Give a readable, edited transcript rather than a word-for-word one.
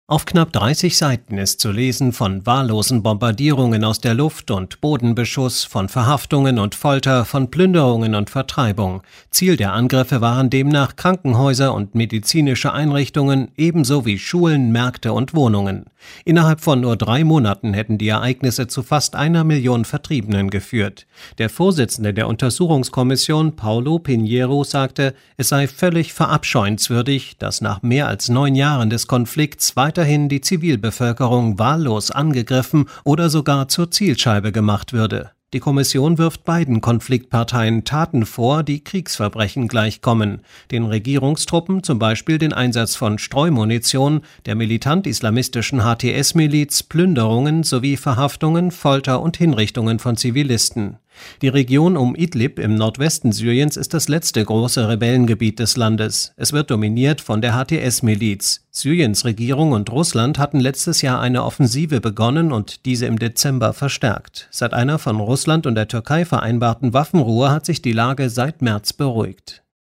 Auf knapp 30 Seiten ist zu lesen von wahllosen Bombardierungen aus der Luft und Bodenbeschuss, von Verhaftungen und Folter, von Plünderungen und Vertreibung. Ziel der Angriffe waren demnach Krankenhäuser und medizinische Einrichtungen, ebenso wie Schulen, Märkte und Wohnungen. Innerhalb von nur 3 Monaten hätten die Ereignisse zu fast 1 Million Vertriebenen geführt. Der Vorsitzende der Untersuchungskommission, Paulo Pinheiro, sagte, es sei völlig verabscheuenswürdig, dass nach mehr als 9 Jahren des Konflikts weiterhin die Zivilbevölkerung wahllos angegriffen oder sogar zur Zielscheibe gemacht würde. Die Kommission wirft beiden Konfliktparteien Taten vor, die Kriegsverbrechen gleichkommen. Den Regierungstruppen zum Beispiel den Einsatz von Streumunition, der militant-islamistischen HTS-Miliz Plünderungen sowie Verhaftungen, Folter und Hinrichtungen von Zivilisten. Die Region um Idlib im Nordwesten Syriens ist das letzte große Rebellengebiet des Landes. Es wird dominiert von der HTS-Miliz. Syriens Regierung und Russland hatten letztes Jahr eine Offensive begonnen und diese im Dezember verstärkt. Seit einer von Russland und der Türkei vereinbarten Waffenruhe hat sich die Lage seit März beruhigt.